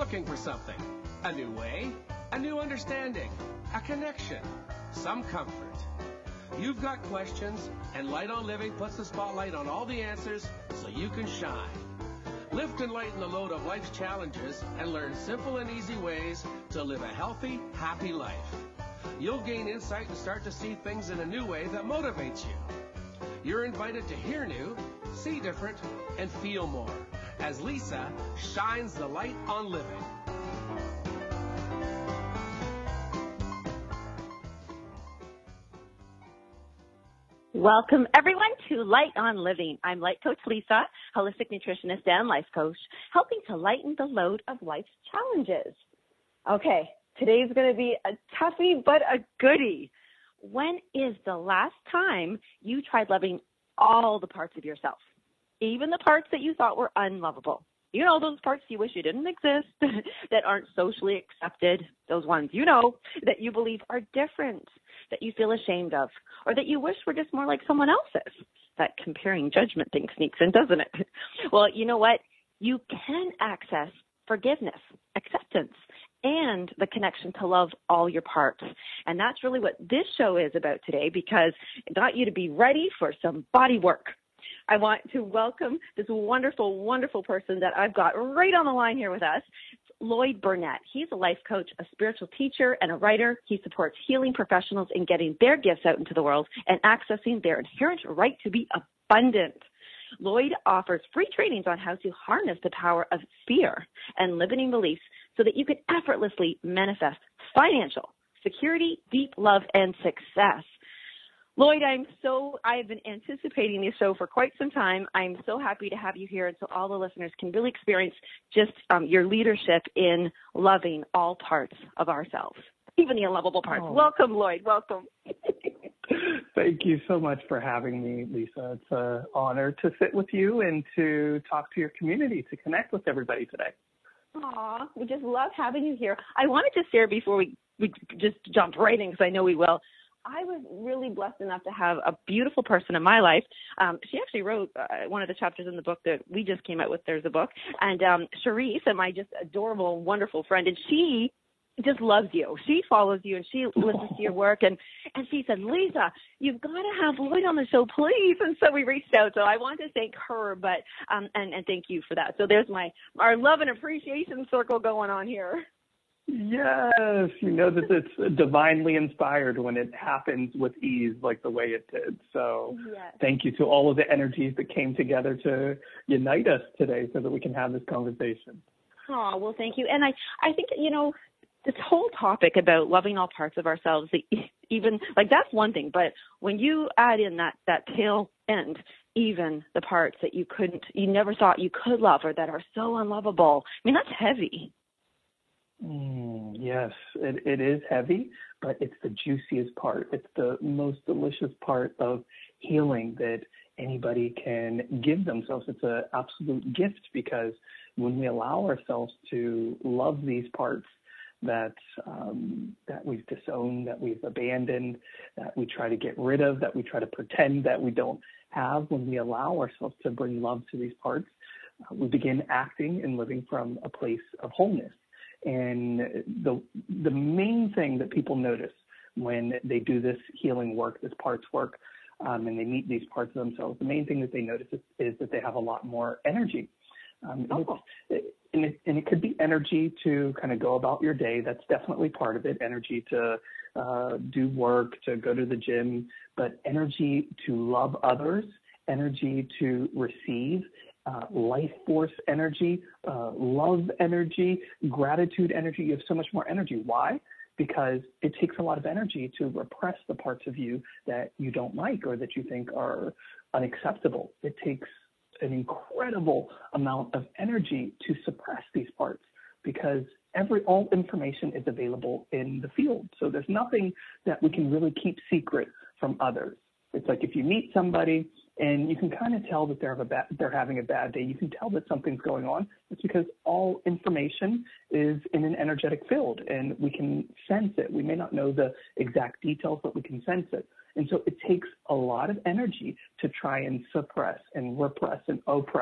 looking for something. A new way, a new understanding, a connection, some comfort. You've got questions, and Light on Living puts the spotlight on all the answers so you can shine. Lift and lighten the load of life's challenges and learn simple and easy ways to live a healthy, happy life. You'll gain insight and start to see things in a new way that motivates you. You're invited to hear new, see different, and feel more as Lisa shines the light on living. Welcome, everyone, to Light on Living. I'm Light Coach Lisa, holistic nutritionist and life coach, helping to lighten the load of life's challenges. Okay, today's going to be a toughie, but a goodie. When is the last time you tried loving all the parts of yourself, even the parts that you thought were unlovable? You know, those parts you wish you didn't exist, that aren't socially accepted, those ones you know that you believe are different, that you feel ashamed of, or that you wish were just more like someone else's. That comparing judgment thing sneaks in, doesn't it? Well, you know what? You can access forgiveness, acceptance, and the connection to love all your parts. And that's really what this show is about today, because I got you to be ready for some body work. I want to welcome this wonderful, wonderful person that I've got right on the line here with us, Lloyd Burnett. He's a life coach, a spiritual teacher, and a writer. He supports healing professionals in getting their gifts out into the world and accessing their inherent right to be abundant. Lloyd offers free trainings on how to harness the power of fear and limiting beliefs so that you can effortlessly manifest financial security, deep love, and success. Lloyd, I've been anticipating this show for quite some time. I'm so happy to have you here, and so all the listeners can really experience just your leadership in loving all parts of ourselves, even the unlovable parts. Oh. Welcome, Lloyd. Welcome. Thank you so much for having me, Lisa. It's an honor to sit with you and to talk to your community, to connect with everybody today. Aw, we just love having you here. I wanted to share before we just jumped right in, because I know we will. I was really blessed enough to have a beautiful person in my life. She actually wrote one of the chapters in the book that we just came out with. There's a book. And Cherise, my just adorable, wonderful friend, and she just loves you. She follows you, and she listens to your work. And she said, Lisa, you've got to have Lloyd on the show, please. And so we reached out. So I want to thank her, but and thank you for that. So there's our love and appreciation circle going on here. Yes, you know that it's divinely inspired when it happens with ease like the way it did. So yes. Thank you to all of the energies that came together to unite us today so that we can have this conversation. Oh, well, thank you. And I think, you know, this whole topic about loving all parts of ourselves, even like that's one thing, but when you add in that tail end, even the parts that you never thought you could love or that are so unlovable, I mean, that's heavy. Yes, it is heavy, but it's the juiciest part. It's the most delicious part of healing that anybody can give themselves. It's an absolute gift, because when we allow ourselves to love these parts that we've disowned, that we've abandoned, that we try to get rid of, that we try to pretend that we don't have, when we allow ourselves to bring love to these parts, we begin acting and living from a place of wholeness. And the main thing that people notice when they do this healing work, this parts work, and they meet these parts of themselves, the main thing that they notice is that they have a lot more energy. And it could be energy to kind of go about your day. That's definitely part of it. Energy to do work, to go to the gym, but energy to love others, energy to receive, life force energy, love energy, gratitude energy. You have so much more energy. Why? Because it takes a lot of energy to repress the parts of you that you don't like or that you think are unacceptable. It takes an incredible amount of energy to suppress these parts, because all information is available in the field. So there's nothing that we can really keep secret from others. It's like if you meet somebody and you can kind of tell that they're having a bad day, you can tell that something's going on. It's because all information is in an energetic field, and we can sense it. We may not know the exact details, but we can sense it. And so it takes a lot of energy to try and suppress and repress and oppress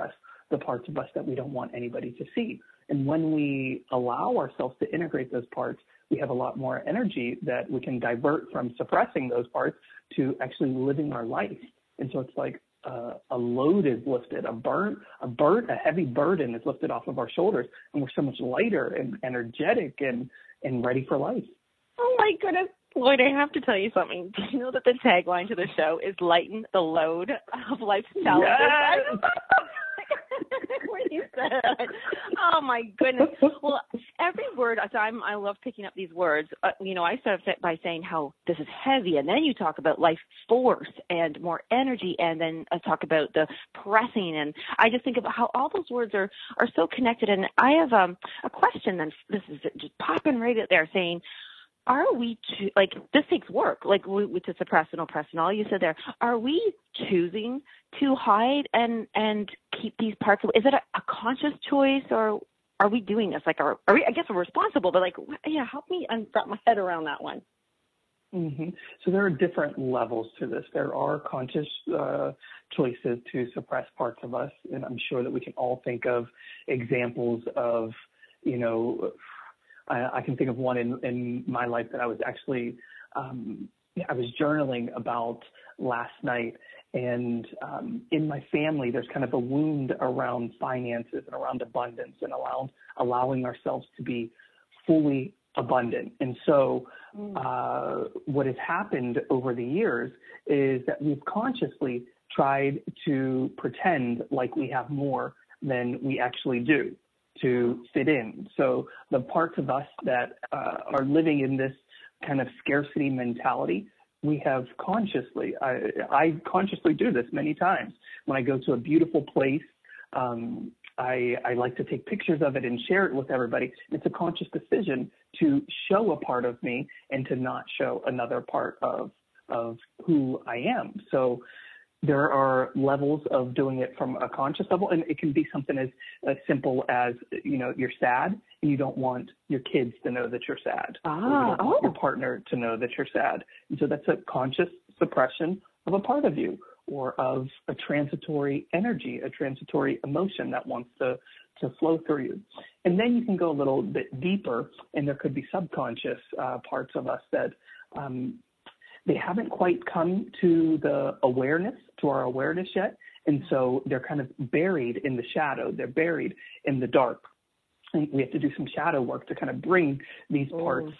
the parts of us that we don't want anybody to see. And when we allow ourselves to integrate those parts, we have a lot more energy that we can divert from suppressing those parts to actually living our life. And so it's like a load is lifted, a heavy burden is lifted off of our shoulders, and we're so much lighter and energetic and ready for life. Oh my goodness, Lloyd, I have to tell you something. Do you know that the tagline to the show is "Lighten the load of life's challenges"? Yes. When you said it. Oh my goodness. Well, every word, I love picking up these words. I started by saying how this is heavy, and then you talk about life force and more energy, and then I talk about the pressing, and I just think about how all those words are so connected. And I have a question, and this is just popping right out there saying, are we, this takes work, to suppress and oppress and all you said there. Are we choosing to hide and keep these parts? Is it a conscious choice, or are we doing this? Are we, I guess we're responsible, but help me wrap my head around that one. Mm-hmm. So there are different levels to this. There are conscious choices to suppress parts of us, and I'm sure that we can all think of examples of, I can think of one in my life that I was actually, I was journaling about last night. And in my family, there's kind of a wound around finances and around abundance and allowing ourselves to be fully abundant. And so what has happened over the years is that we've consciously tried to pretend like we have more than we actually do to fit in. So the parts of us that are living in this kind of scarcity mentality, we have consciously, I consciously do this many times. When I go to a beautiful place, I like to take pictures of it and share it with everybody. It's a conscious decision to show a part of me and to not show another part of who I am. So there are levels of doing it from a conscious level, and it can be something as simple as, you're sad and you don't want your kids to know that you're sad. Or you don't want your partner to know that you're sad. And so that's a conscious suppression of a part of you or of a transitory energy, a transitory emotion that wants to flow through you. And then you can go a little bit deeper, and there could be subconscious parts of us that they haven't quite come to our awareness yet. And so they're kind of buried in the shadow. They're buried in the dark. And we have to do some shadow work to kind of bring these parts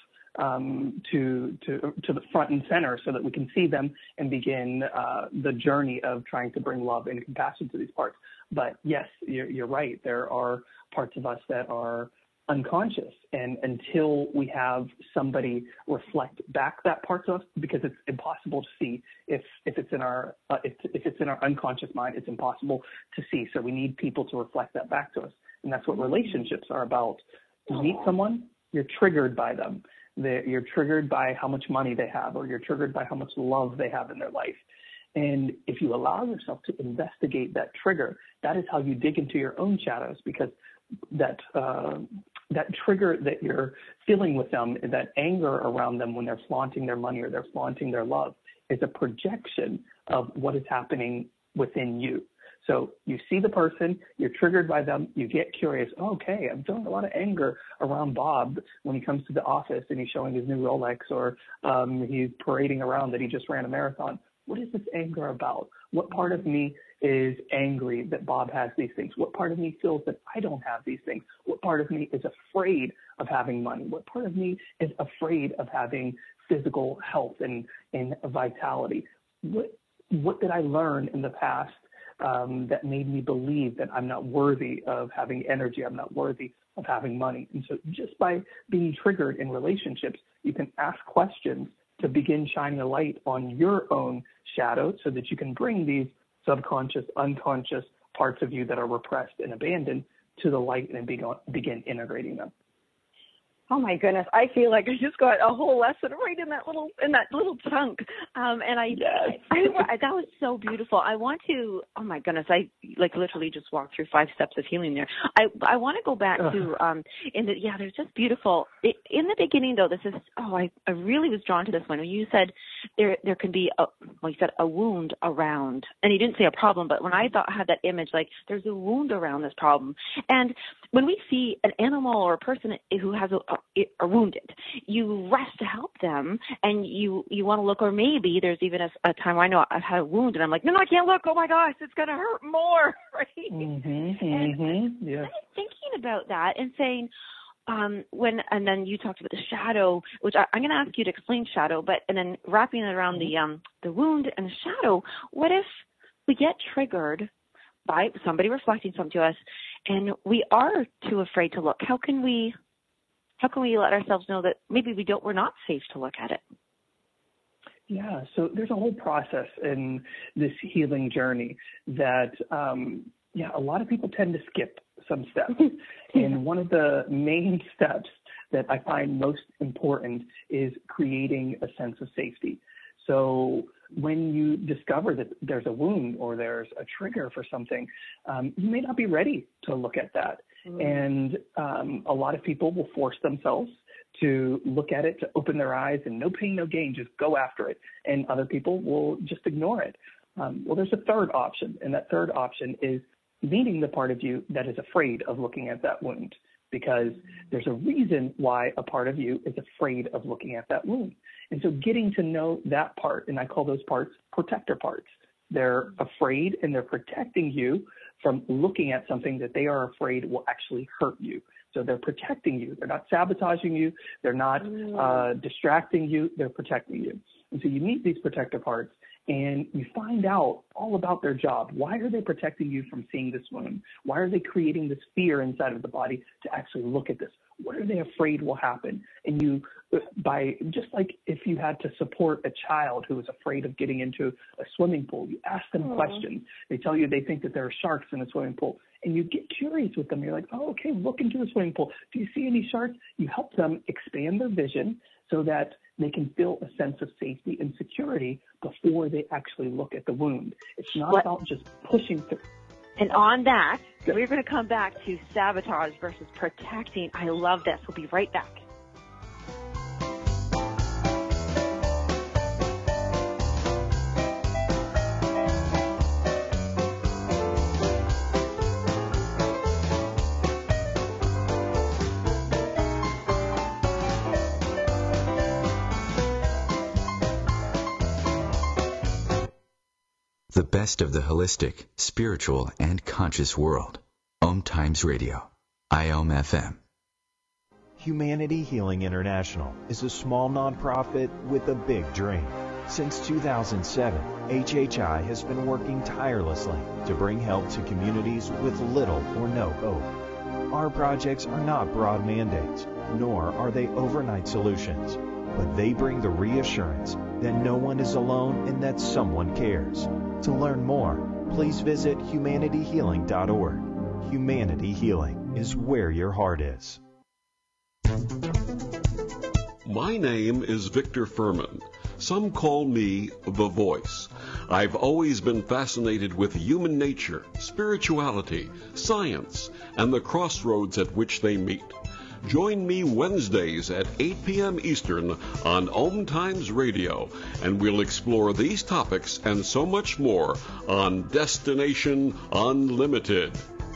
to the front and center so that we can see them and begin the journey of trying to bring love and compassion to these parts. But yes, you're right. There are parts of us that are unconscious, and until we have somebody reflect back that part to us, because it's impossible to see if it's in our unconscious mind, it's impossible to see. So we need people to reflect that back to us, and that's what relationships are about. You meet someone, you're triggered by them. You're triggered by how much money they have, or you're triggered by how much love they have in their life. And if you allow yourself to investigate that trigger, that is how you dig into your own shadows, because that trigger that you're feeling with them, that anger around them when they're flaunting their money or they're flaunting their love, is a projection of what is happening within you. So you see the person, you're triggered by them, you get curious. Okay, I'm feeling a lot of anger around Bob when he comes to the office and he's showing his new Rolex, or he's parading around that he just ran a marathon. What is this anger about? What part of me is angry that Bob has these things? What part of me feels that I don't have these things? What part of me is afraid of having money? What part of me is afraid of having physical health and vitality? What did I learn in the past that made me believe that I'm not worthy of having energy, I'm not worthy of having money? And so just by being triggered in relationships, you can ask questions to begin shining a light on your own shadow so that you can bring these subconscious, unconscious parts of you that are repressed and abandoned to the light and begin integrating them. Oh my goodness! I feel like I just got a whole lesson right in that little chunk, and I that was so beautiful. I want to. Oh my goodness! I literally just walked through 5 steps of healing there. I want to go back to they're just beautiful. In the beginning though, this is I really was drawn to this one when you said there can be you said a wound around, and you didn't say a problem, but when I had that image, like there's a wound around this problem, and when we see an animal or a person who has are wounded, you rush to help them, and you want to look, or maybe there's even a time where I know I've had a wound, and I'm like, no, I can't look. Oh my gosh, it's going to hurt more, right? Yeah. Thinking about that and saying, and then you talked about the shadow, which I'm going to ask you to explain shadow, and then wrapping it around the wound and the shadow. What if we get triggered by somebody reflecting something to us, and we are too afraid to look? How can we let ourselves know that maybe we're not safe to look at it? Yeah, so there's a whole process in this healing journey that, a lot of people tend to skip some steps. And one of the main steps that I find most important is creating a sense of safety. So when you discover that there's a wound or there's a trigger for something, you may not be ready to look at that. And a lot of people will force themselves to look at it, to open their eyes, and no pain, no gain, just go after it. And other people will just ignore it. Well, there's a third option, and that third option is meeting the part of you that is afraid of looking at that wound, because there's a reason why a part of you is afraid of looking at that wound. And so getting to know that part, and I call those parts protector parts. They're afraid, and they're protecting you from looking at something that they are afraid will actually hurt you. So they're protecting you. They're not sabotaging you. They're not distracting you. They're protecting you. And so you meet these protector parts, and you find out all about their job. Why are they protecting you from seeing this wound? Why are they creating this fear inside of the body to actually look at this? What are they afraid will happen? And you, by just like if you had to support a child who is afraid of getting into a swimming pool, you ask them questions. They tell you they think that there are sharks in the swimming pool, and you get curious with them. You're like, oh, okay, look into the swimming pool. Do you see any sharks? You help them expand their vision so that they can feel a sense of safety and security before they actually look at the wound. It's not about just pushing through. And on that, we're going to come back to sabotage versus protecting. I love this. We'll be right back. The best of the holistic, spiritual, and conscious world. Om Times Radio. IOM FM. Humanity Healing International is a small nonprofit with a big dream. Since 2007, HHI has been working tirelessly to bring help to communities with little or no hope. Our projects are not broad mandates, nor are they overnight solutions, but they bring the reassurance that no one is alone and that someone cares. To learn more, please visit humanityhealing.org. Humanity Healing is where your heart is. My name is Victor Furman. Some call me The Voice. I've always been fascinated with human nature, spirituality, science, and the crossroads at which they meet. Join me Wednesdays at 8 p.m. Eastern on Om Times Radio, and we'll explore these topics and so much more on Destination Unlimited.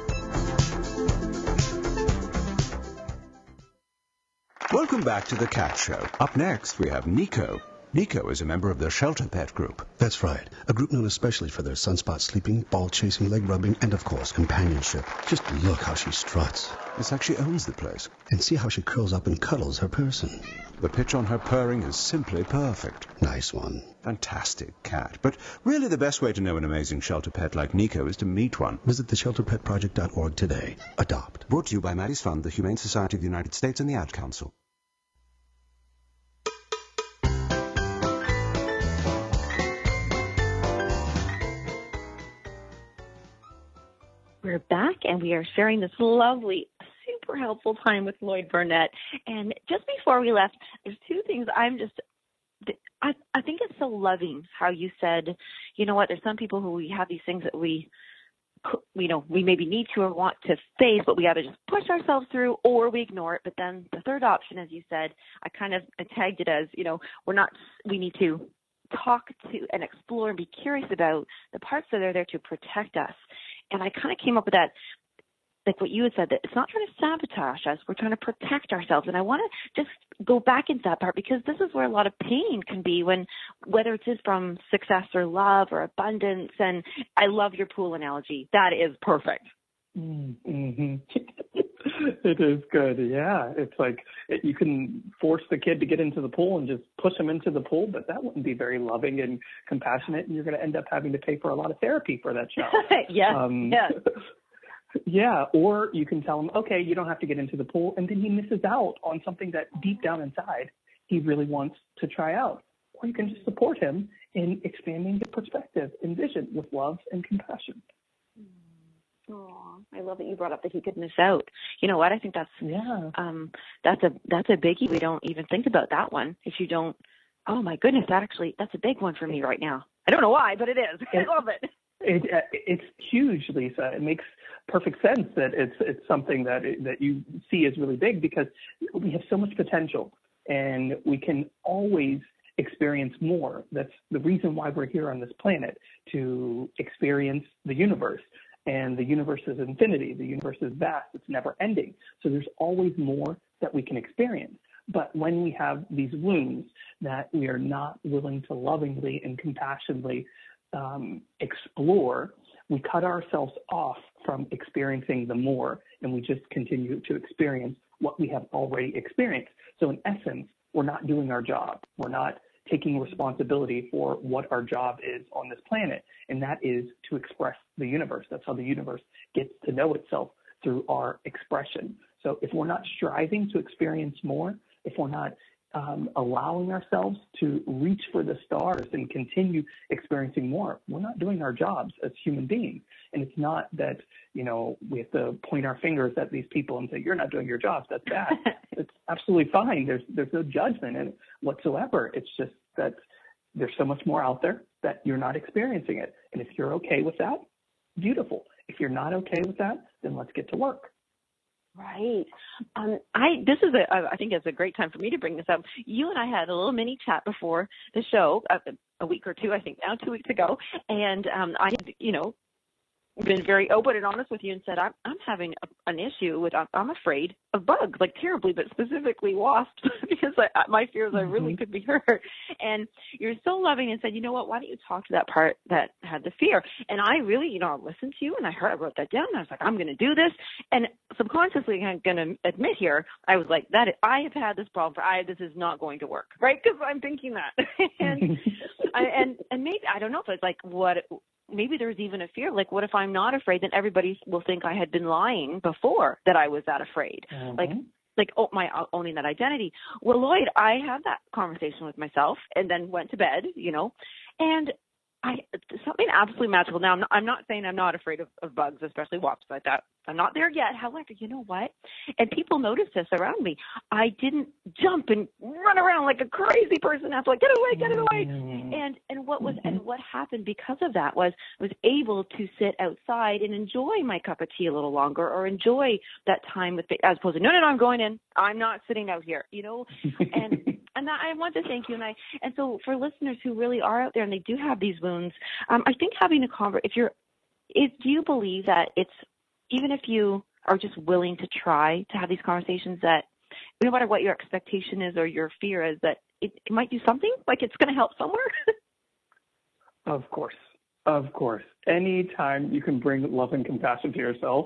Welcome back to The Cat Show. Up next, we have Nico. Nico is a member of the Shelter Pet Group. That's right. A group known especially for their sunspot sleeping, ball chasing, leg rubbing, and of course, companionship. Just look how she struts. It's like she owns the place. And see how she curls up and cuddles her person. The pitch on her purring is simply perfect. Nice one. Fantastic cat. But really the best way to know an amazing shelter pet like Nico is to meet one. Visit theshelterpetproject.org today. Adopt. Brought to you by Maddie's Fund, the Humane Society of the United States, and the Ad Council. We're back, and we are sharing this lovely, super helpful time with Lloyd Burnett. And just before we left, there's two things I think it's so loving how you said, you know what, there's some people who we have these things that we maybe need to or want to face, but we got to just push ourselves through, or we ignore it. But then the third option, as you said, I tagged it as, we need to talk to and explore and be curious about the parts that are there to protect us. And I kind of came up with that, like what you had said, that it's not trying to sabotage us, we're trying to protect ourselves. And I want to just go back into that part, because this is where a lot of pain can be, whether it's from success or love or abundance. And I love your pool analogy. That is perfect. Mm-hmm. It is good. Yeah. It's like you can force the kid to get into the pool and just push him into the pool, but that wouldn't be very loving and compassionate. And you're going to end up having to pay for a lot of therapy for that child. Yeah. Yeah, or you can tell him, okay, you don't have to get into the pool, and then he misses out on something that deep down inside he really wants to try out. Or you can just support him in expanding his perspective and vision with love and compassion. Oh, I love that you brought up that he could miss out. You know what? I think that's a biggie. We don't even think about that one. If you don't, oh my goodness, that's a big one for me right now. I don't know why, but it is. I love it. It's huge, Lisa. It makes perfect sense that it's something that you see as really big, because we have so much potential and we can always experience more. That's the reason why we're here on this planet, to experience the universe. And the universe is infinity. The universe is vast. It's never ending. So there's always more that we can experience. But when we have these wounds that we are not willing to lovingly and compassionately explore, we cut ourselves off from experiencing the more, and we just continue to experience what we have already experienced. So in essence, we're not doing our job. We're not taking responsibility for what our job is on this planet, and that is to express the universe. That's how the universe gets to know itself, through our expression. So if we're not striving to experience more, if we're not allowing ourselves to reach for the stars and continue experiencing more, we're not doing our jobs as human beings. And it's not that, we have to point our fingers at these people and say, you're not doing your jobs, that's bad. It's absolutely fine. There's no judgment in it whatsoever. It's just that there's so much more out there that you're not experiencing it. And if you're okay with that, beautiful. If you're not okay with that, then let's get to work. Right. I think it's a great time for me to bring this up. You and I had a little mini chat before the show, a week or two, I think now, 2 weeks ago. And I had, been very open and honest with you and said, I'm having an issue with, I'm afraid of bugs, like terribly, but specifically wasps, because my fears I really could be hurt. And you're so loving and said, you know what, why don't you talk to that part that had the fear? And I really, listened to you, and I wrote that down, and I was like, I'm going to do this. And subconsciously, I'm going to admit here, I was like, I have had this problem this is not going to work, right? Because I'm thinking that. and maybe, I don't know if it's like maybe there's even a fear, like, what if I'm not afraid? Then everybody will think I had been lying before that I was that afraid. Mm-hmm. My owning that identity. Well, Lloyd, I had that conversation with myself and then went to bed, and something absolutely magical. Now, I'm not saying I'm not afraid of bugs, especially wasps like that. I'm not there yet. However, you know what? And people notice this around me. I didn't jump and run around like a crazy person. I was like, get it away. And what happened because of that was I was able to sit outside and enjoy my cup of tea a little longer, or enjoy that time as opposed to, no, I'm going in. I'm not sitting out here, And I want to thank you. And so for listeners who really are out there and they do have these wounds, I think having a conversation, do you believe that it's, even if you are just willing to try to have these conversations, that no matter what your expectation is or your fear is, that it might do something, like it's going to help somewhere? Of course. Anytime you can bring love and compassion to yourself,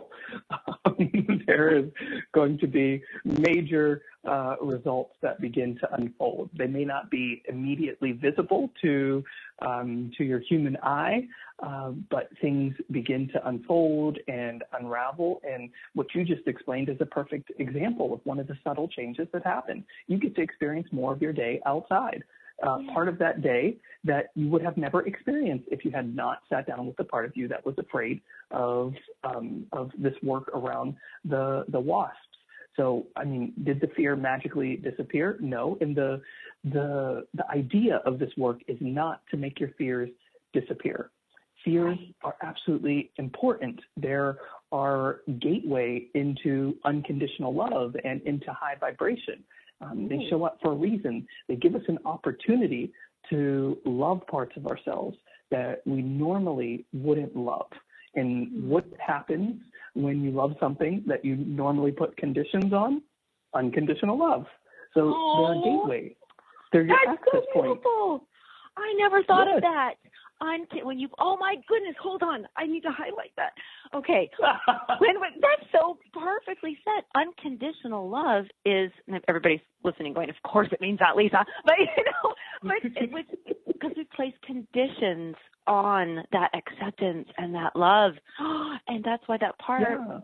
there is going to be major results that begin to unfold. They may not be immediately visible to your human eye, but things begin to unfold and unravel. And what you just explained is a perfect example of one of the subtle changes that happen. You get to experience more of your day outside. Part of that day that you would have never experienced if you had not sat down with the part of you that was afraid of this work around the wasps. So, I mean, did the fear magically disappear? No. And the idea of this work is not to make your fears disappear. Fears are absolutely important. They're our gateway into unconditional love and into high vibration. They show up for a reason. They give us an opportunity to love parts of ourselves that we normally wouldn't love. And what happens when you love something that you normally put conditions on? Unconditional love. So they're a gateway. They're your access point. I never thought of that. When you, oh my goodness, hold on. I need to highlight that. Okay. That's so perfectly said. Unconditional love is, and everybody's listening going, of course it means that, Lisa. But, because we place conditions on that acceptance and that love. And that's why that part,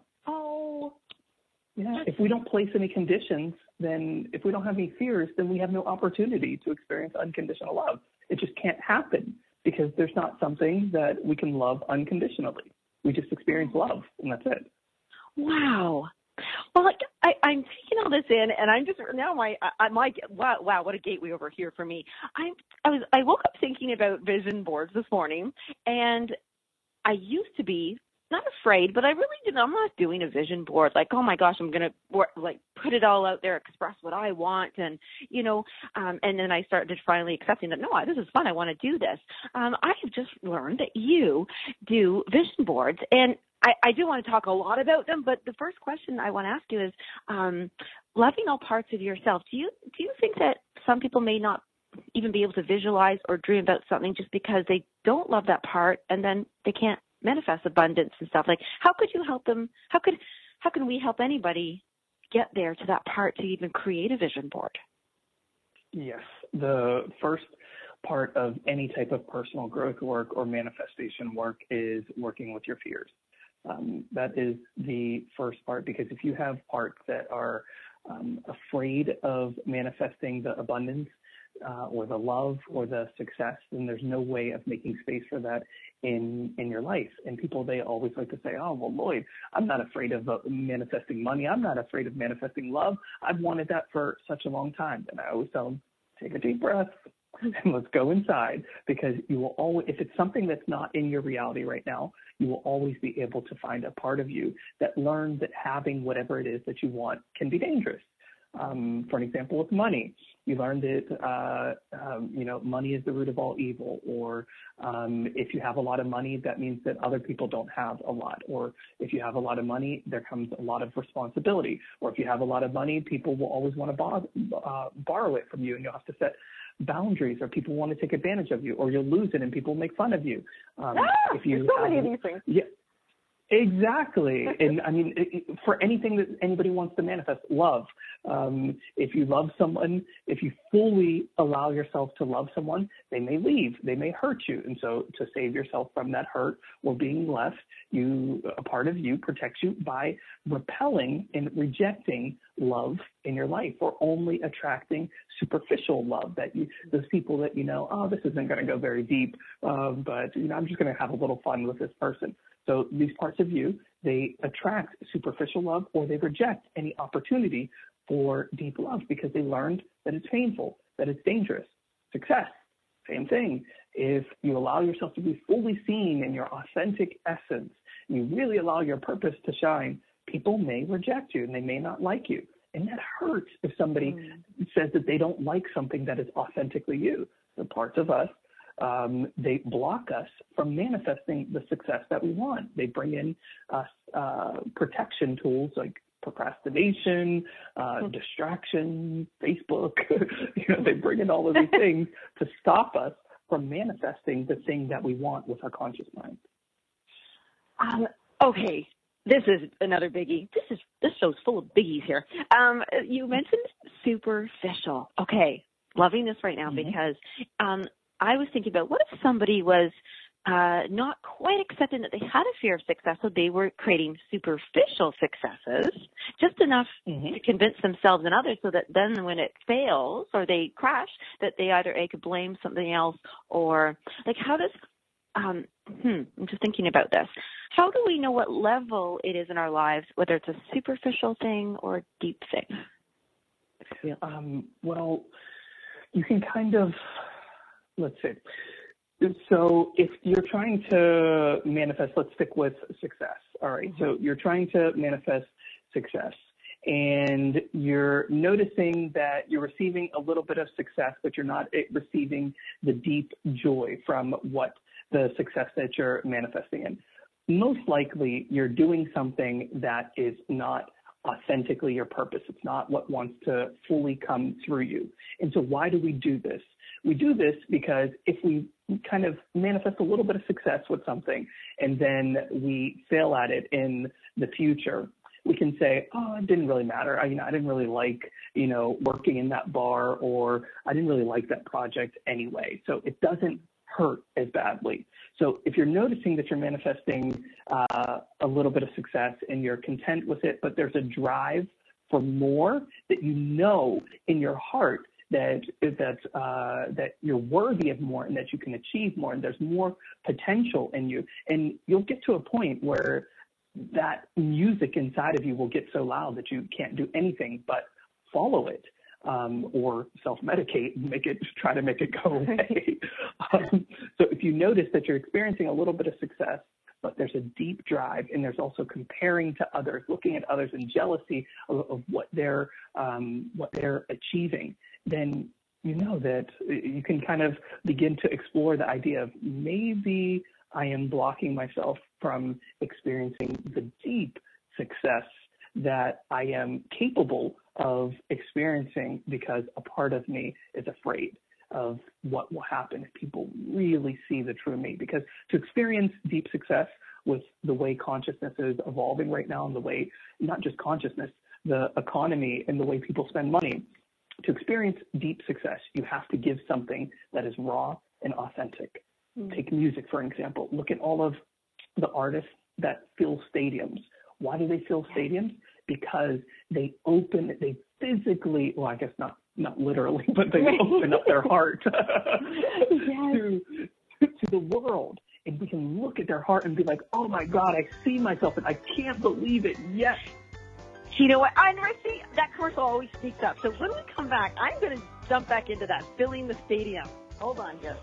if we don't place any conditions, then if we don't have any fears, then we have no opportunity to experience unconditional love. It just can't happen because there's not something that we can love unconditionally. We just experience love, and that's it. Wow. Well, I'm taking all this in, and I'm just now wow, what a gateway over here for me. I woke up thinking about vision boards this morning, and I used to be not afraid, but I really didn't. I'm not doing a vision board like, oh my gosh, I'm gonna put it all out there, express what I want, and and then I started finally accepting that no, this is fun. I want to do this. I have just learned that you do vision boards, and I do want to talk a lot about them. But the first question I want to ask you is, loving all parts of yourself. Do you think that some people may not even be able to visualize or dream about something just because they don't love that part, and then they can't manifest abundance and stuff? Like, how could you help them? How can we help anybody get there to that part to even create a vision board? Yes. The first part of any type of personal growth work or manifestation work is working with your fears. That is the first part, because if you have parts that are afraid of manifesting the abundance or the love or the success, then there's no way of making space for that in your life. And people, they always like to say, oh, well, Lloyd, I'm not afraid of manifesting money. I'm not afraid of manifesting love. I've wanted that for such a long time. And I always tell them, take a deep breath and let's go inside, because you will always, if it's something that's not in your reality right now, you will always be able to find a part of you that learns that having whatever it is that you want can be dangerous. For an example, with money, you learned that, money is the root of all evil, or if you have a lot of money, that means that other people don't have a lot, or if you have a lot of money, there comes a lot of responsibility, or if you have a lot of money, people will always want to borrow it from you, and you'll have to set boundaries, or people want to take advantage of you, or you'll lose it and people make fun of you. If you so many of these things. Yeah. Exactly. And I mean, for anything that anybody wants to manifest, love. If you love someone, if you fully allow yourself to love someone, they may leave, they may hurt you. And so to save yourself from that hurt or being left, a part of you protects you by repelling and rejecting love in your life, or only attracting superficial love, that those people that this isn't going to go very deep, but I'm just going to have a little fun with this person. So these parts of you, they attract superficial love, or they reject any opportunity for deep love because they learned that it's painful, that it's dangerous. Success, same thing. If you allow yourself to be fully seen in your authentic essence, and you really allow your purpose to shine, people may reject you and they may not like you. And that hurts if somebody says that they don't like something that is authentically you. The parts of us, they block us from manifesting the success that we want. They bring in protection tools like procrastination, distraction, Facebook. They bring in all of these things to stop us from manifesting the thing that we want with our conscious mind. Okay. This is another biggie. This show's full of biggies here. You mentioned superficial. Okay. Loving this right now because I was thinking about, what if somebody was not quite accepting that they had a fear of success, so they were creating superficial successes, just enough to convince themselves and others, so that then when it fails or they crash, that they either could blame something else, or like, how does I'm just thinking about this. How do we know what level it is in our lives, whether it's a superficial thing or a deep thing? Well, you can kind of, let's see. So if you're trying to manifest, let's stick with success. All right. So you're trying to manifest success and you're noticing that you're receiving a little bit of success, but you're not receiving the deep joy from what the success that you're manifesting in. Most likely you're doing something that is not authentically your purpose. It's not what wants to fully come through you. And so why do we do this? We do this because if we kind of manifest a little bit of success with something and then we fail at it in the future, we can say, oh, it didn't really matter. I didn't really like, working in that bar, or I didn't really like that project anyway. So it doesn't hurt as badly. So if you're noticing that you're manifesting a little bit of success and you're content with it, but there's a drive for more, that in your heart that you're worthy of more and that you can achieve more and there's more potential in you, and you'll get to a point where that music inside of you will get so loud that you can't do anything but follow it. Or self-medicate and try to make it go away. So if you notice that you're experiencing a little bit of success, but there's a deep drive and there's also comparing to others, looking at others in jealousy of what they're achieving, then you know that you can kind of begin to explore the idea of maybe I am blocking myself from experiencing the deep success that I am capable of experiencing, because a part of me is afraid of what will happen if people really see the true me. Because to experience deep success with the way consciousness is evolving right now, and the way, not just consciousness, the economy and the way people spend money, to experience deep success, you have to give something that is raw and authentic. Take music, for example. Look at all of the artists that fill stadiums. Why do they fill stadiums? Because they physically, well, I guess not literally, but they open up their heart to the world. And we can look at their heart and be like, oh my God, I see myself and I can't believe it yet. You know what? I see that commercial always speaks up. So when we come back, I'm going to jump back into that, filling the stadium. Hold on here.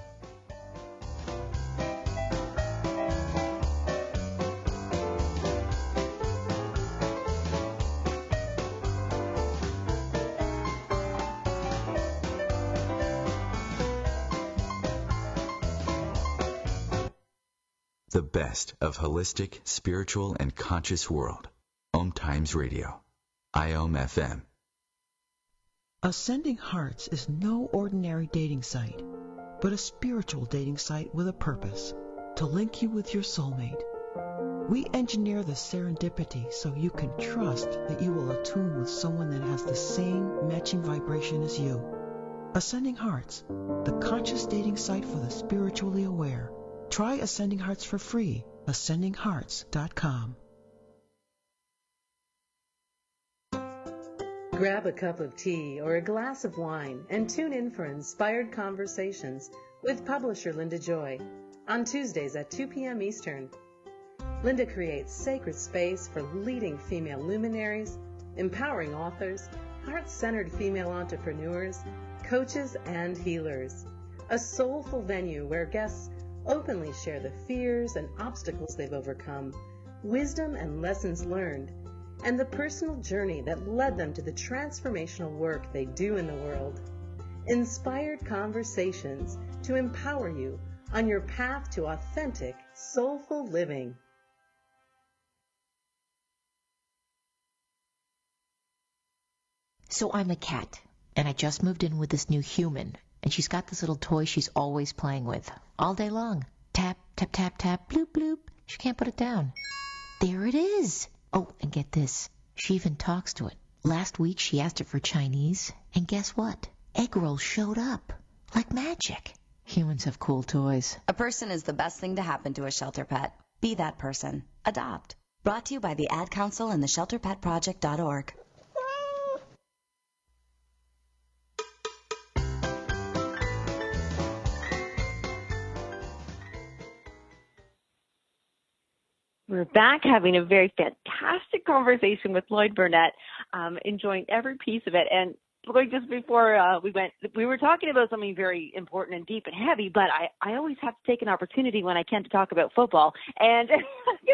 The best of holistic, spiritual, and conscious world. Om Times Radio. IOM FM. Ascending Hearts is no ordinary dating site, but a spiritual dating site with a purpose, to link you with your soulmate. We engineer the serendipity so you can trust that you will attune with someone that has the same matching vibration as you. Ascending Hearts, the conscious dating site for the spiritually aware. Try Ascending Hearts for free. AscendingHearts.com. Grab a cup of tea or a glass of wine and tune in for Inspired Conversations with publisher Linda Joy on Tuesdays at 2 p.m. Eastern. Linda creates sacred space for leading female luminaries, empowering authors, heart-centered female entrepreneurs, coaches, and healers. A soulful venue where guests openly share the fears and obstacles they've overcome, wisdom and lessons learned, and the personal journey that led them to the transformational work they do in the world. Inspired Conversations to empower you on your path to authentic, soulful living. So I'm a cat, and I just moved in with this new human, and she's got this little toy she's always playing with, all day long. Tap, tap, tap, tap, bloop, bloop. She can't put it down. There it is. Oh, and get this. She even talks to it. Last week she asked it for Chinese, and guess what? Egg rolls showed up. Like magic. Humans have cool toys. A person is the best thing to happen to a shelter pet. Be that person. Adopt. Brought to you by the Ad Council and the ShelterPetProject.org. We're back having a very fantastic conversation with Lloyd Burnett, enjoying every piece of it. And Lloyd, just before we were talking about something very important and deep and heavy, but I always have to take an opportunity when I can to talk about football. And and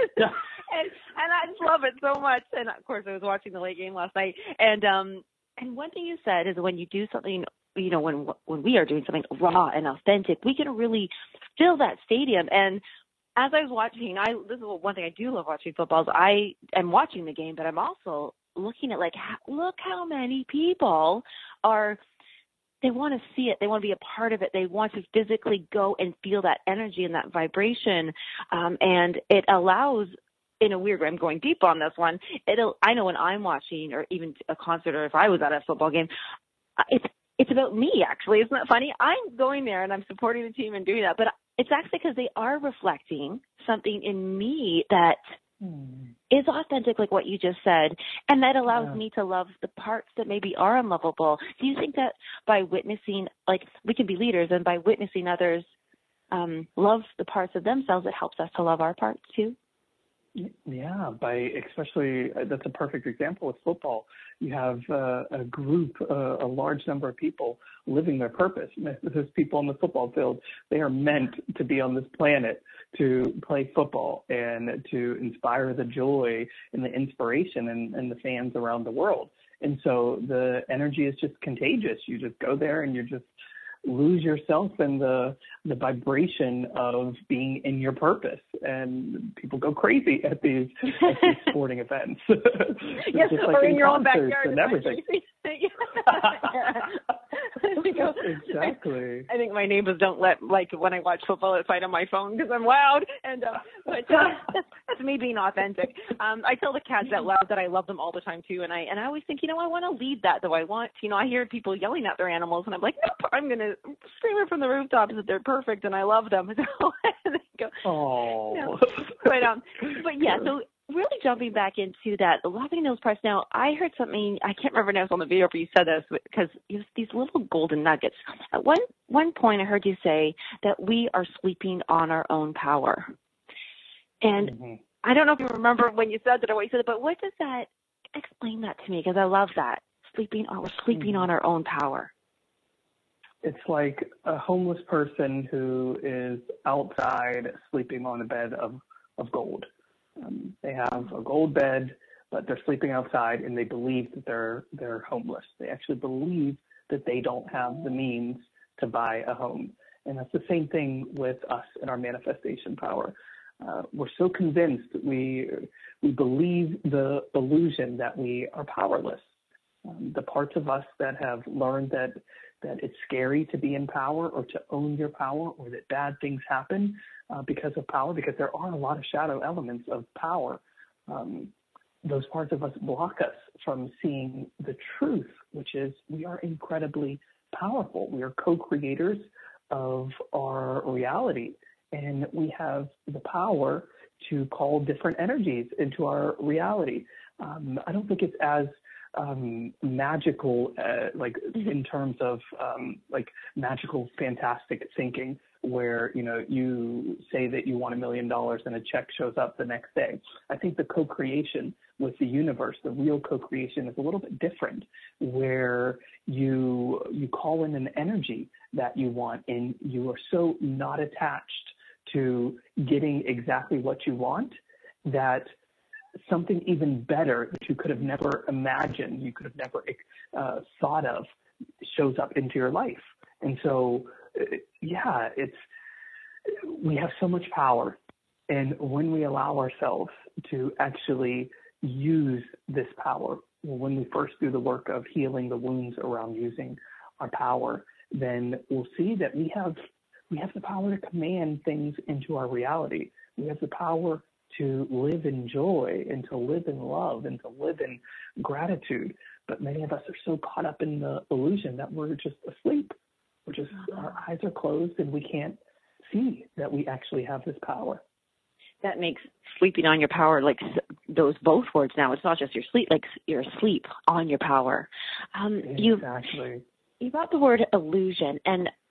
I just love it so much. And of course, I was watching the late game last night. And one thing you said is when you do something, you know, when we are doing something raw and authentic, we can really fill that stadium. And as I was watching, this is one thing I do love watching football. Is I am watching the game, but I'm also looking at look how many people they want to see it. They want to be a part of it. They want to physically go and feel that energy and that vibration. And it allows, in a weird way, I'm going deep on this one. I know when I'm watching, or even a concert, or if I was at a football game, it's about me, actually. Isn't that funny? I'm going there and I'm supporting the team and doing that. But it's actually because they are reflecting something in me that is authentic, like what you just said, and that allows me to love the parts that maybe are unlovable. Do you think that by witnessing, like, we can be leaders, and by witnessing others love the parts of themselves, it helps us to love our parts too? Yeah, especially that's a perfect example with football. You have a group, a large number of people living their purpose. Those people on the football field, they are meant to be on this planet to play football and to inspire the joy and the inspiration and the fans around the world. And so the energy is just contagious. You just go there and you just lose yourself in the vibration of being in your purpose, and people go crazy at these sporting events. Yes, just or like in your own backyard and everything. Exactly. I think my neighbors don't let, like, when I watch football, it's right on my phone because I'm loud, and but that's me being authentic. I tell the cats out loud that I love them all the time too, and I always think, I want to lead that, though. I hear people yelling at their animals, and I'm like, nope, I'm gonna scream it from the rooftops that they're perfect and I love them. So they go, oh, but yeah, so really jumping back into that, loving those parts. Now, I heard something, I can't remember now if it was on the video, but you said this, because it was these little golden nuggets. At one point, I heard you say that we are sleeping on our own power. And I don't know if you remember when you said that or what you said, but what does that, explain that to me, because I love that. We're sleeping on our own power. It's like a homeless person who is outside sleeping on a bed of gold. They have a gold bed, but they're sleeping outside, and they believe that they're homeless. They actually believe that they don't have the means to buy a home. And that's the same thing with us and our manifestation power. We're so convinced, we believe the illusion that we are powerless. The parts of us that have learned that it's scary to be in power or to own your power, or that bad things happen because of power, because there are a lot of shadow elements of power. Those parts of us block us from seeing the truth, which is we are incredibly powerful. We are co-creators of our reality, and we have the power to call different energies into our reality. I don't think it's as magical, like in terms of like magical, fantastic thinking, where you say that you want $1 million and a check shows up the next day. I think the co-creation with the universe, the real co-creation, is a little bit different, where you call in an energy that you want, and you are so not attached to getting exactly what you want that something even better that you could have never imagined, you could have never thought of, shows up into your life. And so, we have so much power. And when we allow ourselves to actually use this power, when we first do the work of healing the wounds around using our power, then we'll see that we have the power to command things into our reality. We have the power to live in joy and to live in love and to live in gratitude. But many of us are so caught up in the illusion that we're just asleep. Our eyes are closed, and we can't see that we actually have this power. That makes sleeping on your power, like those both words now. It's not just your sleep, like you're asleep on your power. Exactly. You brought the word illusion, and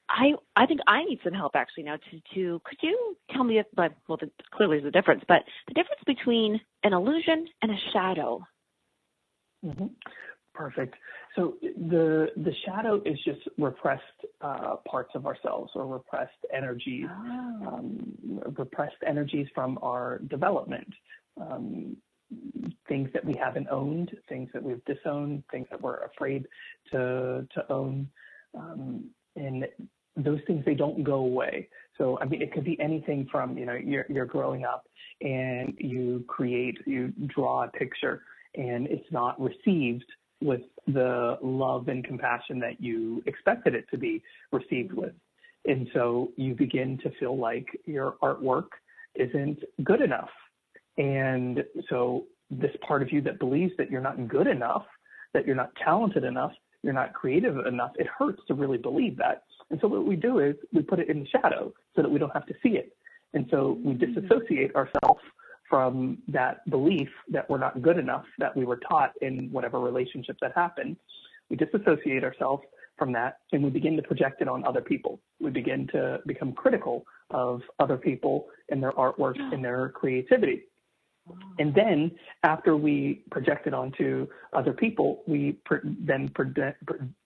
I think I need some help actually now to could you tell me clearly there's a difference, but the difference between an illusion and a shadow? Mm-hmm. Perfect. So the shadow is just repressed parts of ourselves, or repressed energies, repressed energies from our development. Things that we haven't owned, things that we've disowned, things that we're afraid to own, and those things, they don't go away. So I mean, it could be anything from, you know, you're growing up and you draw a picture and it's not received with the love and compassion that you expected it to be received with. And so you begin to feel like your artwork isn't good enough. And so this part of you that believes that you're not good enough, that you're not talented enough, you're not creative enough, it hurts to really believe that. And so what we do is we put it in the shadow so that we don't have to see it. And so we disassociate ourselves from that belief that we're not good enough, that we were taught in whatever relationship that happened. We disassociate ourselves from that, and we begin to project it on other people. We begin to become critical of other people and their artwork and their creativity. And then after we project it onto other people, we then project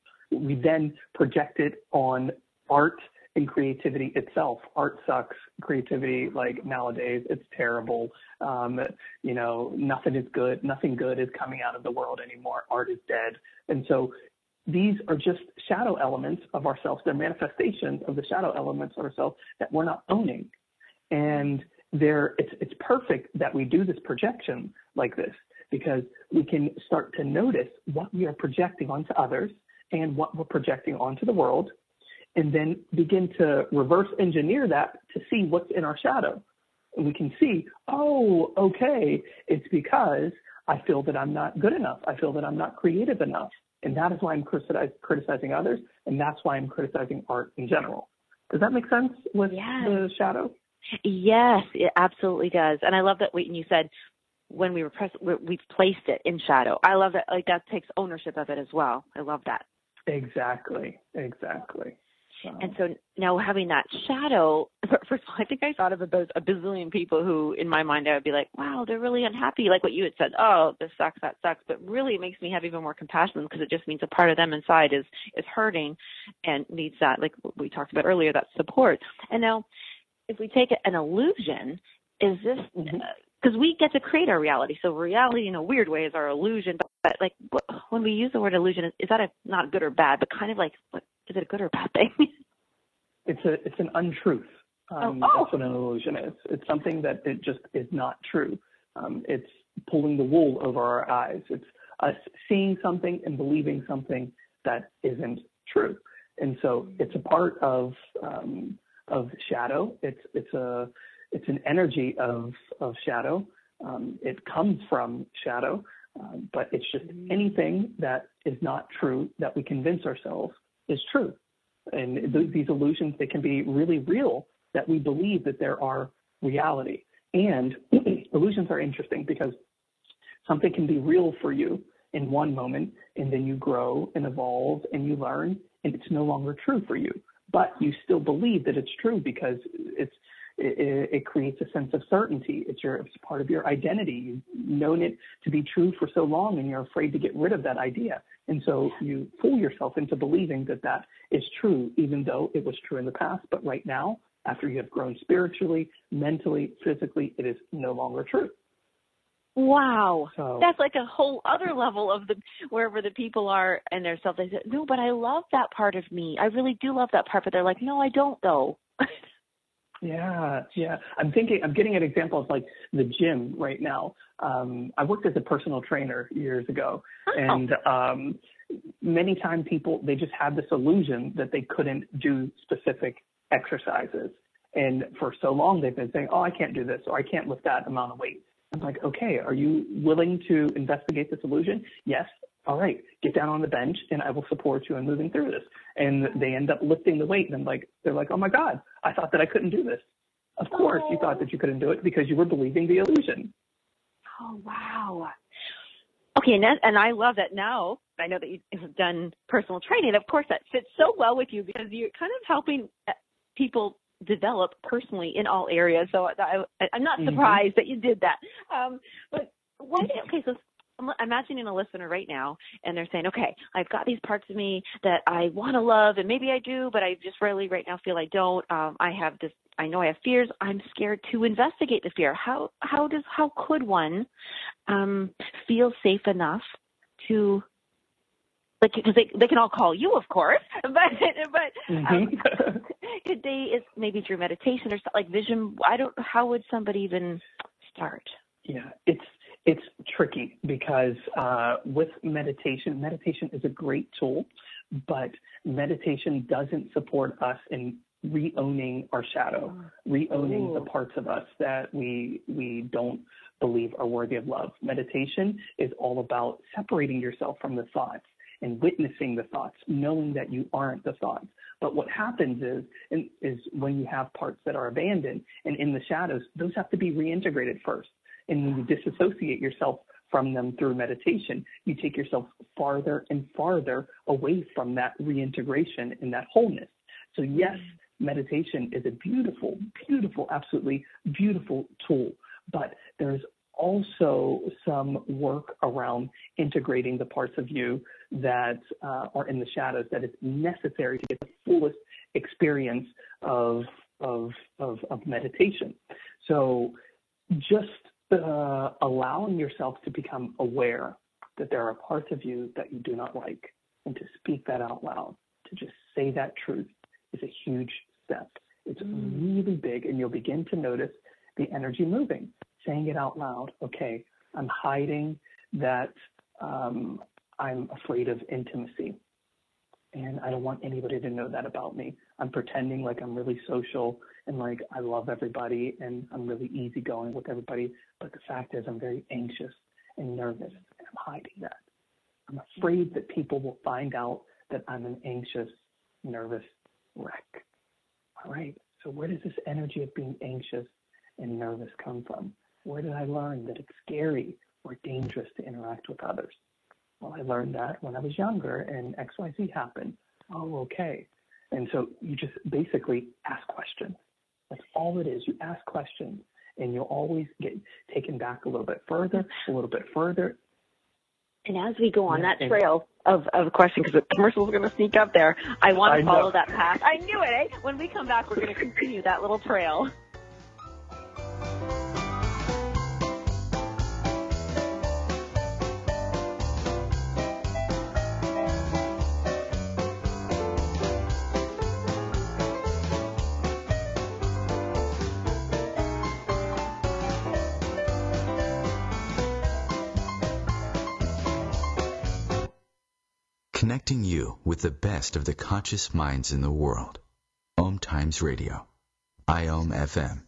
it on art and creativity itself. Art sucks. Creativity, like nowadays, it's terrible. You know, nothing is good. Nothing good is coming out of the world anymore. Art is dead. And so these are just shadow elements of ourselves. They're manifestations of the shadow elements of ourselves that we're not owning. And it's perfect that we do this projection like this, because we can start to notice what we are projecting onto others and what we're projecting onto the world, and then begin to reverse engineer that to see what's in our shadow. And we can see, oh, okay, it's because I feel that I'm not good enough. I feel that I'm not creative enough. And that is why I'm criticizing others, and that's why I'm criticizing art in general. Does that make sense with the shadow? Yes, it absolutely does. And I love that when you said when we repress, we've placed it in shadow. I love that. Like, that takes ownership of it as well. I love that. Exactly. And so now having that shadow, first of all, I think I thought of about a bazillion people who, in my mind, I would be like, wow, they're really unhappy. Like what you had said, oh, this sucks, that sucks. But really it makes me have even more compassion, because it just means a part of them inside is hurting and needs that, like we talked about earlier, that support. And now if we take an illusion, is this, because we get to create our reality. So reality in a weird way is our illusion. But like when we use the word illusion, is that not good or bad, but kind of like, is it a good or bad thing? It's an untruth. That's what an illusion is. It's something that it just is not true. It's pulling the wool over our eyes. It's us seeing something and believing something that isn't true. And so it's a part of shadow. It's an energy of shadow. It comes from shadow, but it's just anything that is not true that we convince ourselves is true. And these illusions, they can be really real, that we believe that there are reality. And illusions are interesting because something can be real for you in one moment, and then you grow and evolve and you learn, and it's no longer true for you. But you still believe that it's true because it creates a sense of certainty. It's part of your identity. You've known it to be true for so long, and you're afraid to get rid of that idea. And so you fool yourself into believing that is true, even though it was true in the past. But right now, after you have grown spiritually, mentally, physically, it is no longer true. Wow. So, that's like a whole other level of wherever the people are and their self. They say, no, but I love that part of me. I really do love that part. But they're like, no, I don't though. Yeah. I'm getting an example of like the gym right now. I worked as a personal trainer years ago, and many times people, they just had this illusion that they couldn't do specific exercises. And for so long, they've been saying, oh, I can't do this, or I can't lift that amount of weight. I'm like, okay, are you willing to investigate this illusion? Yes. All right, get down on the bench and I will support you in moving through this. And they end up lifting the weight, and they're like, oh my God, I thought that I couldn't do this. Of course you thought that you couldn't do it because you were believing the illusion. Oh, wow. Okay, and I love that now. I know that you have done personal training. Of course, that fits so well with you because you're kind of helping people develop personally in all areas. So I'm not surprised that you did that. But so I'm imagining a listener right now, and they're saying, okay, I've got these parts of me that I want to love, and maybe I do, but I just really right now feel I don't. I know I have fears. I'm scared to investigate the fear. How could one feel safe enough to, like, because they can all call you, of course, but could they, is maybe through meditation or something like vision? How would somebody even start? Yeah, it's tricky because with meditation is a great tool, but meditation doesn't support us in re-owning our shadow, re-owning the parts of us that we don't believe are worthy of love. Meditation is all about separating yourself from the thoughts and witnessing the thoughts, knowing that you aren't the thoughts. But what happens is when you have parts that are abandoned and in the shadows, those have to be reintegrated first. And when you disassociate yourself from them through meditation, you take yourself farther and farther away from that reintegration and that wholeness. So yes, meditation is a beautiful, beautiful, absolutely beautiful tool, but there's also some work around integrating the parts of you that are in the shadows that is necessary to get the fullest experience of meditation. So just allowing yourself to become aware that there are parts of you that you do not like, and to speak that out loud, to just say that truth is a huge step. It's really big, and you'll begin to notice the energy moving, saying it out loud. Okay, I'm hiding that I'm afraid of intimacy, and I don't want anybody to know that about me. I'm pretending like I'm really social and like I love everybody and I'm really easygoing with everybody, but the fact is I'm very anxious and nervous, and I'm hiding that. I'm afraid that people will find out that I'm an anxious, nervous wreck. All right, so where does this energy of being anxious and nervous come from? Where did I learn that it's scary or dangerous to interact with others? Well, I learned that when I was younger and XYZ happened. Oh, okay. And so you just basically ask questions. That's all it is. You ask questions, and you'll always get taken back a little bit further, a little bit further. And as we go on that trail of questions, because the commercials are going to sneak up there, I want to follow that path. I knew it, eh? When we come back, we're going to continue that little trail. Connecting you with the best of the conscious minds in the world. Om Times Radio. IOM FM.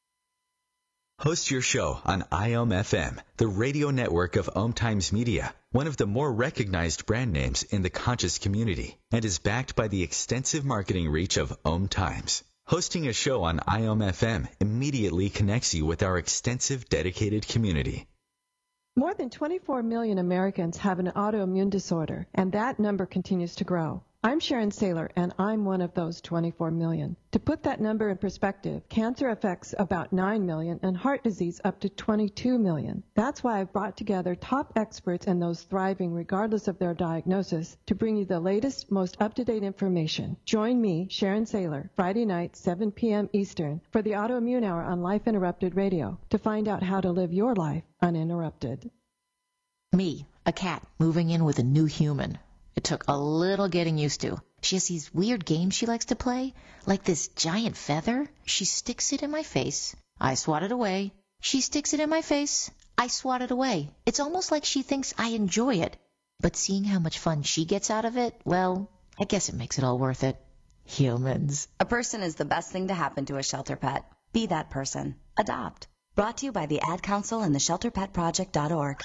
Host your show on IOM FM, the radio network of Om Times Media, one of the more recognized brand names in the conscious community, and is backed by the extensive marketing reach of Om Times. Hosting a show on IOM FM immediately connects you with our extensive dedicated community. More than 24 million Americans have an autoimmune disorder, and that number continues to grow. I'm Sharon Saylor, and I'm one of those 24 million. To put that number in perspective, cancer affects about 9 million and heart disease up to 22 million. That's why I've brought together top experts and those thriving regardless of their diagnosis to bring you the latest, most up-to-date information. Join me, Sharon Saylor, Friday night, 7 p.m. Eastern, for the Autoimmune Hour on Life Interrupted Radio to find out how to live your life uninterrupted. Me, a cat, moving in with a new human. It took a little getting used to. She has these weird games she likes to play, like this giant feather. She sticks it in my face. I swat it away. She sticks it in my face. I swat it away. It's almost like she thinks I enjoy it. But seeing how much fun she gets out of it, well, I guess it makes it all worth it. Humans. A person is the best thing to happen to a shelter pet. Be that person. Adopt. Brought to you by the Ad Council and the ShelterPetProject.org.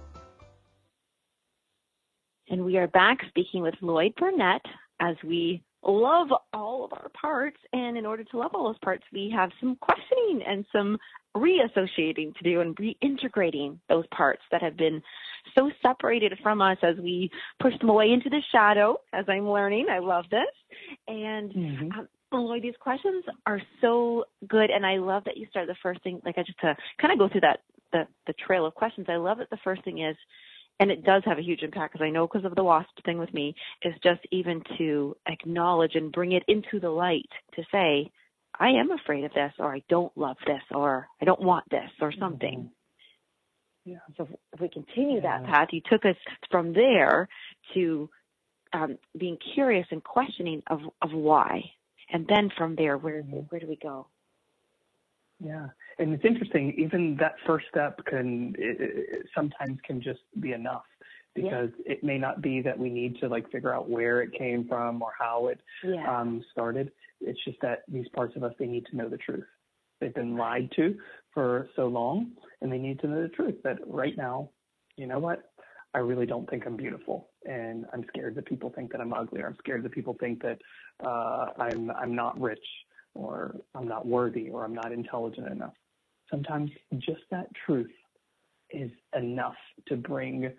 And we are back speaking with Lloyd Burnett as we love all of our parts, and in order to love all those parts, we have some questioning and some reassociating to do and reintegrating those parts that have been so separated from us as we push them away into the shadow, as I'm learning. I love this. And Lloyd, these questions are so good, and I love that you start the first thing, like I just to kind of go through that the trail of questions. I love that the first thing is, and it does have a huge impact because I know because of the WASP thing with me, is just even to acknowledge and bring it into the light to say, I am afraid of this, or I don't love this, or I don't want this, or something. Yeah. So if we continue that path, you took us from there to being curious and questioning of why. And then from there, where do we go? Yeah, and it's interesting, even that first step sometimes can just be enough, because it may not be that we need to like figure out where it came from or how it started. It's just that these parts of us, they need to know the truth. They've been lied to for so long, and they need to know the truth that right now, you know what? I really don't think I'm beautiful, and I'm scared that people think that I'm ugly, or I'm scared that people think that I'm not rich, or I'm not worthy, or I'm not intelligent enough. Sometimes just that truth is enough to bring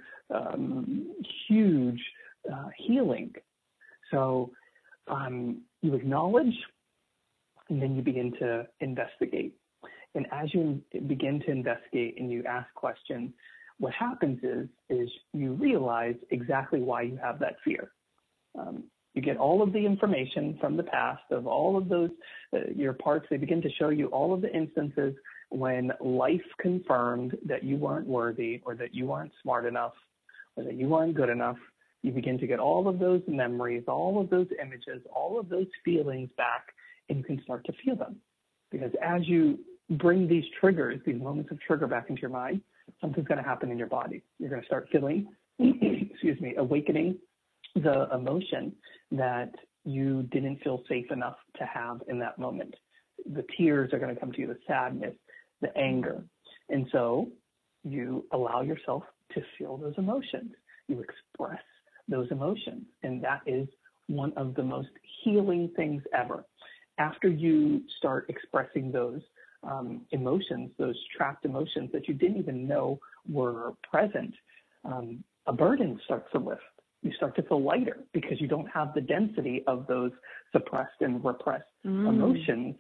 huge healing. So you acknowledge, and then you begin to investigate. And as you begin to investigate and you ask questions, what happens is you realize exactly why you have that fear. You get all of the information from the past of all of those, your parts. They begin to show you all of the instances when life confirmed that you weren't worthy, or that you weren't smart enough, or that you weren't good enough. You begin to get all of those memories, all of those images, all of those feelings back, and you can start to feel them. Because as you bring these triggers, these moments of trigger back into your mind, something's going to happen in your body. You're going to start feeling, awakening the emotion that you didn't feel safe enough to have in that moment. The tears are going to come to you, the sadness, the anger. And so you allow yourself to feel those emotions. You express those emotions. And that is one of the most healing things ever. After you start expressing those emotions, those trapped emotions that you didn't even know were present, a burden starts to lift. You start to feel lighter because you don't have the density of those suppressed and repressed emotions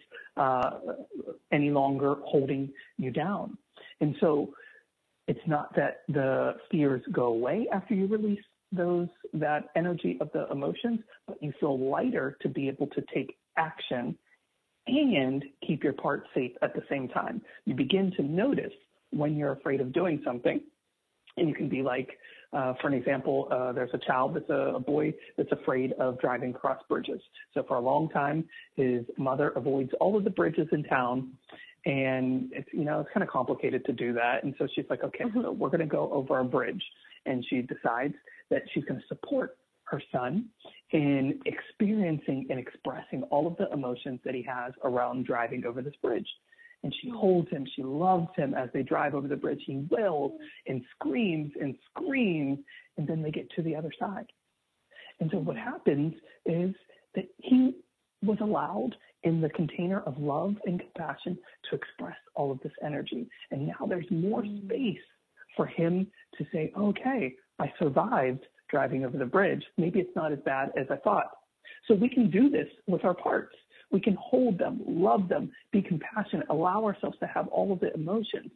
any longer holding you down. And so it's not that the fears go away after you release that energy of the emotions, but you feel lighter to be able to take action and keep your part safe at the same time. You begin to notice when you're afraid of doing something, and you can be like, for an example, there's a child a boy that's afraid of driving across bridges. So for a long time, his mother avoids all of the bridges in town, and it's kind of complicated to do that. And so she's like, okay, so we're going to go over a bridge. And she decides that she's going to support her son in experiencing and expressing all of the emotions that he has around driving over this bridge. And she holds him, she loves him as they drive over the bridge. He wails and screams, and then they get to the other side. And so what happens is that he was allowed in the container of love and compassion to express all of this energy. And now there's more space for him to say, okay, I survived driving over the bridge. Maybe it's not as bad as I thought. So we can do this with our parts. We can hold them, love them, be compassionate, allow ourselves to have all of the emotions,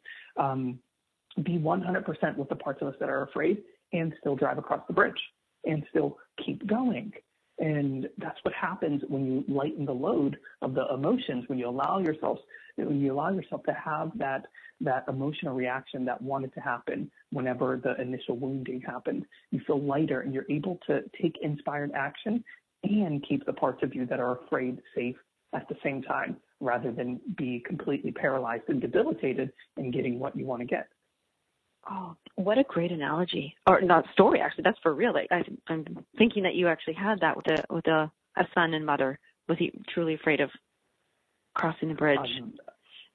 be 100% with the parts of us that are afraid, and still drive across the bridge and still keep going. And that's what happens when you lighten the load of the emotions, when you allow yourself to have that emotional reaction that wanted to happen whenever the initial wounding happened. You feel lighter, and you're able to take inspired action and keep the parts of you that are afraid safe at the same time, rather than be completely paralyzed and debilitated in getting what you want to get. Oh, what a great analogy, or not story. Actually, that's for real. Like, I'm thinking that you actually had that with a son and mother. Was he truly afraid of crossing the bridge?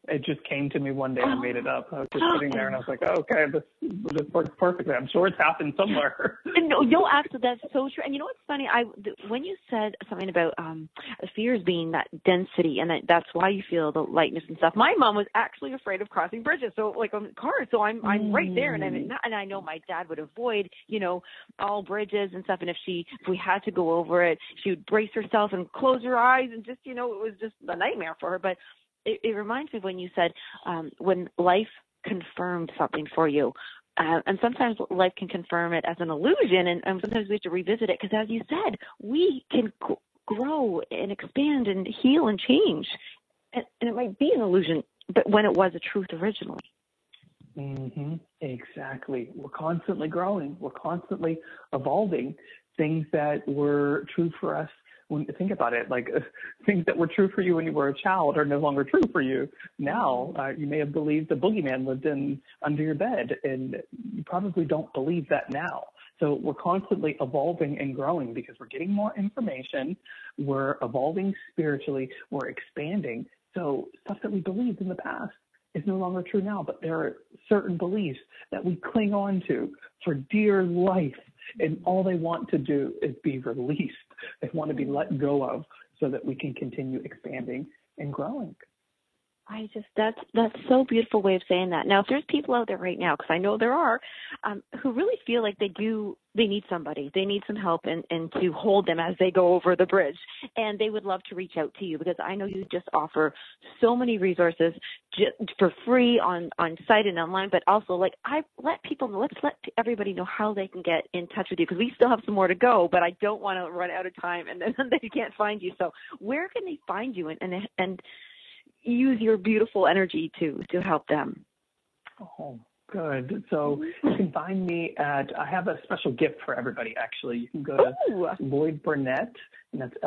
It just came to me one day. I made it up. I was just sitting there and I was like, oh, okay, this works perfectly. I'm sure it's happened somewhere. No, actually, that's so true. And you know what's funny? When you said something about fears being that density and that's why you feel the lightness and stuff. My mom was actually afraid of crossing bridges, so like on cars. So I'm right there, and I know my dad would avoid, all bridges and stuff. And if we had to go over it, she would brace herself and close her eyes, and just it was just a nightmare for her. But it reminds me when you said when life confirmed something for you. And sometimes life can confirm it as an illusion, and sometimes we have to revisit it because, as you said, we can grow and expand and heal and change. And it might be an illusion, but when it was a truth originally. Mm-hmm. Exactly. We're constantly growing. We're constantly evolving. Things that were true for us, when you think about it, like things that were true for you when you were a child are no longer true for you now. You may have believed the boogeyman lived under your bed, and you probably don't believe that now. So we're constantly evolving and growing because we're getting more information. We're evolving spiritually. We're expanding. So stuff that we believed in the past is no longer true now, but there are certain beliefs that we cling on to for dear life, and all they want to do is be released. They want to be let go of so that we can continue expanding and growing. That's so beautiful way of saying that. Now, if there's people out there right now, because I know there are, who really feel like they need somebody, they need some help and to hold them as they go over the bridge, and they would love to reach out to you because I know you just offer so many resources for free on site and online, but also let's let everybody know how they can get in touch with you because we still have some more to go, but I don't want to run out of time and then they can't find you. So where can they find you and use your beautiful energy to help them? Oh, good. So you can find me I have a special gift for everybody, actually. You can go to Lloyd Burnett, and that's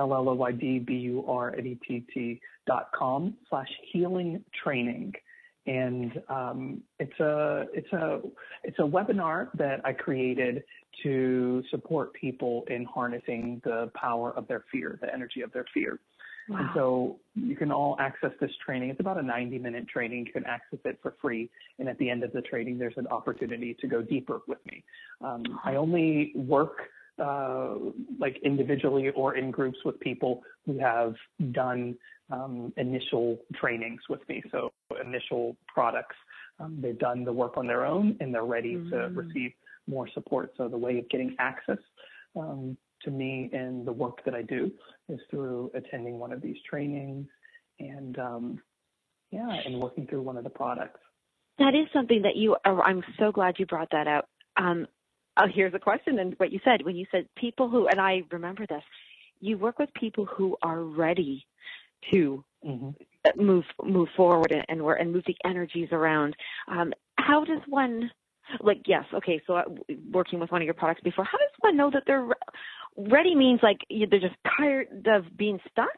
LLOYDBURNETT.com/healing training. And it's a webinar that I created to support people in harnessing the power of their fear, the energy of their fear. Wow. And so you can all access this training. It's about a 90-minute training. You can access it for free. And at the end of the training, there's an opportunity to go deeper with me. I only work individually or in groups with people who have done initial trainings with me, so initial products. They've done the work on their own, and they're ready to receive more support. So the way of getting access to me and the work that I do is through attending one of these trainings and working through one of the products. That is something that I'm so glad you brought that out. Here's a question and what you said when you said people who, and I remember this, you work with people who are ready to move forward and move the energies around. How does one, so working with one of your products before, how does one know that they're ready? Means they're just tired of being stuck?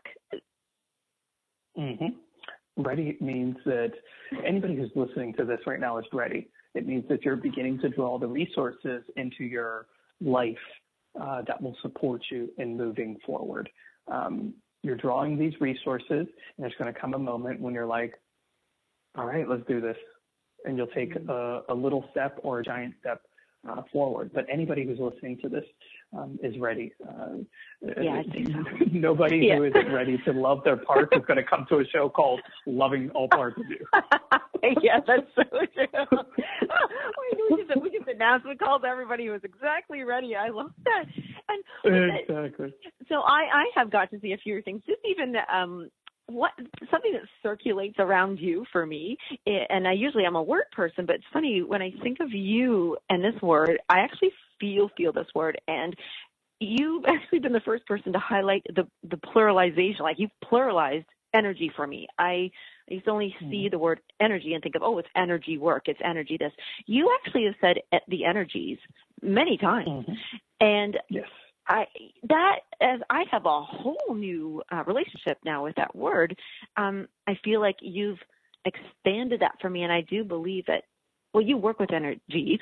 Ready means that anybody who's listening to this right now is ready. It means that you're beginning to draw the resources into your life that will support you in moving forward. You're drawing these resources, and there's going to come a moment when you're like, all right, let's do this. And you'll take a little step or a giant step forward. But anybody who's listening to this is ready. I think so. Nobody who isn't ready to love their parts is going to come to a show called Loving All Parts of You. Yeah, that's so true. We just announced, we called everybody who was exactly ready. I love that. And exactly. So I have got to see a few things, just even something that circulates around you for me, and I'm a word person, but it's funny when I think of you and this word, I actually feel this word, and you've actually been the first person to highlight the pluralization, like you've pluralized energy for me. I used to only see the word energy and think of, it's energy work, it's energy this. You actually have said the energies many times, and yes. As I have a whole new relationship now with that word, I feel like you've expanded that for me, and I do believe that. Well, you work with energies.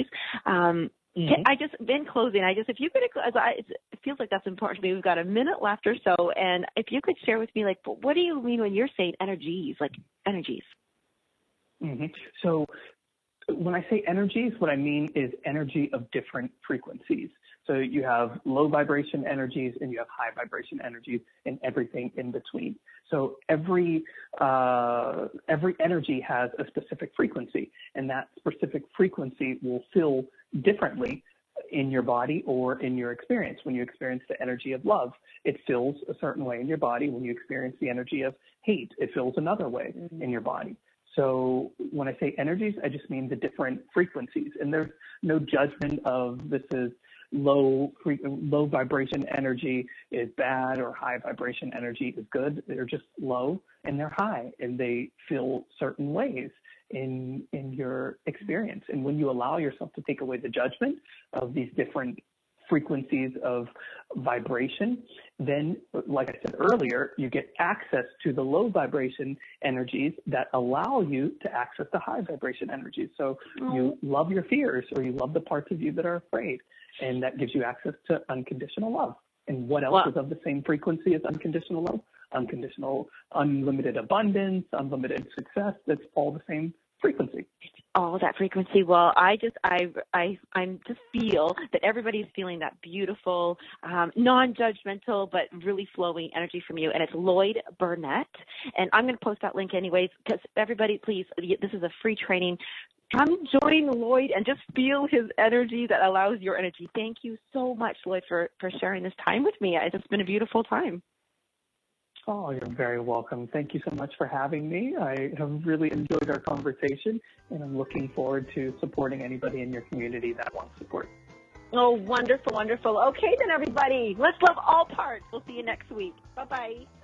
I just, in closing, if you could, it feels like that's important to me. We've got a minute left or so, and if you could share with me, what do you mean when you're saying energies, like energies? Mm-hmm. So when I say energies, what I mean is energy of different frequencies. So you have low vibration energies and you have high vibration energies and everything in between. So every energy has a specific frequency, and that specific frequency will feel differently in your body or in your experience. When you experience the energy of love, it feels a certain way in your body. When you experience the energy of hate, it feels another way in your body. So when I say energies, I just mean the different frequencies. And there's no judgment of this is low vibration energy is bad or high vibration energy is good. They're just low and they're high, and they feel certain ways in your experience. And when you allow yourself to take away the judgment of these different frequencies of vibration, then, like I said earlier, you get access to the low vibration energies that allow you to access the high vibration energies. So you love your fears, or you love the parts of you that are afraid, and that gives you access to unconditional love. And what else is of the same frequency as unconditional love? Unconditional, unlimited abundance, unlimited success. That's all the same frequency. All that frequency. Well, I just feel that everybody's feeling that beautiful, non-judgmental, but really flowing energy from you. And it's Lloyd Burnett. And I'm going to post that link anyways, because everybody, please, this is a free training. Come join Lloyd and just feel his energy that allows your energy. Thank you so much, Lloyd, for sharing this time with me. It's been a beautiful time. Oh, you're very welcome. Thank you so much for having me. I have really enjoyed our conversation, and I'm looking forward to supporting anybody in your community that wants support. Oh, wonderful, wonderful. Okay, then, everybody, let's love all parts. We'll see you next week. Bye-bye.